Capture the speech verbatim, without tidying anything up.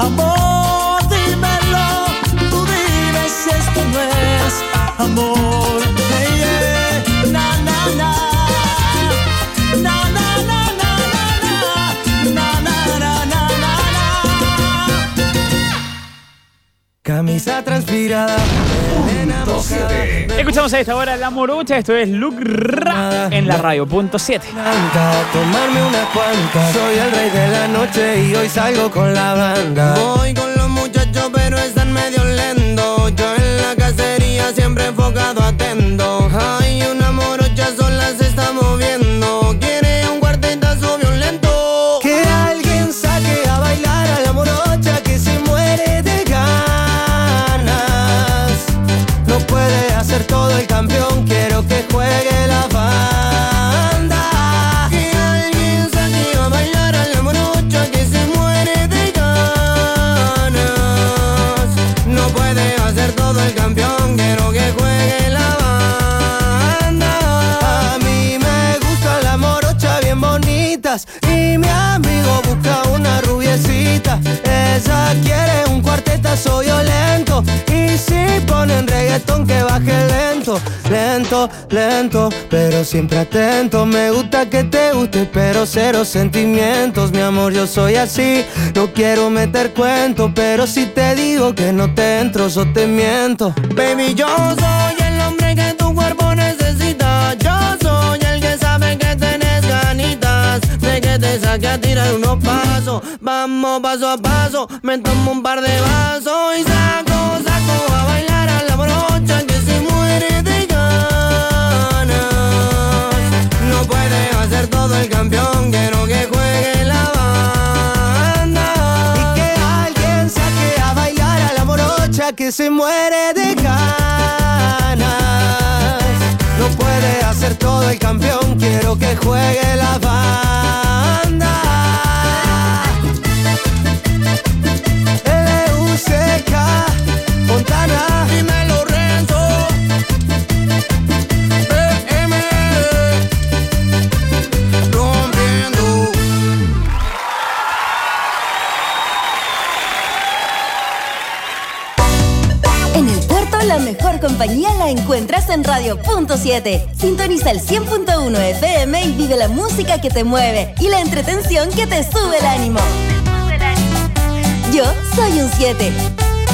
Amor, dímelo, tú dime si esto no es amor. Hey, yeah. Na, na, na. Na, na, na, na, na, na, na, na, na, na. Camisa transpirada. Escuchamos a esta hora La Morocha. Esto es Luke Ra en la radio. Punto siete. Tomarme unas cuantas. Soy el rey de la noche y hoy salgo con la banda. Voy con los muchachos pero están medio lentos. Yo en la cacería siempre enfocado atento. Hay una morocha sola se está moviendo. Quiere un cuartetazo violento. Que alguien saque a bailar a la morocha que se muere de ganas. No puede hacer todo el campeón, quiero que juegue la banda. Que alguien saque a bailar a la morocha que se muere de ganas. No puede hacer todo el campeón, quiero que juegue la banda. A mí me gustan las morochas bien bonitas y mi amigo busca una rubiecita. Ella quiere un cuartetazo violento y si ponen reggaetón que baje lento, lento, lento, pero siempre atento. Me gusta que te guste, pero cero sentimientos. Mi amor, yo soy así, no quiero meter cuentos, pero si te digo que no te entro, yo te miento. Baby, yo soy el hombre que tu cuerpo necesita. Yo soy el que sabe que tenés ganitas de que te saque a tirar unos pasos. Vamos paso a paso, me tomo un par de vasos y saco, saco a bailar a la morocha que se muere de ganas. No puede hacer todo el campeón, quiero que juegue la banda. Y que alguien saque a bailar a la morocha que se muere de ganas. No puede hacer todo el campeón, quiero que juegue la banda. L U C K Fontana, dímelo Renzo. B M rompiendo. En el puerto la mejor compañía la encuentras en Radio Punto siete. Sintoniza el cien punto uno F M y vive la música que te mueve y la entretención que te sube el ánimo. Yo soy un siete.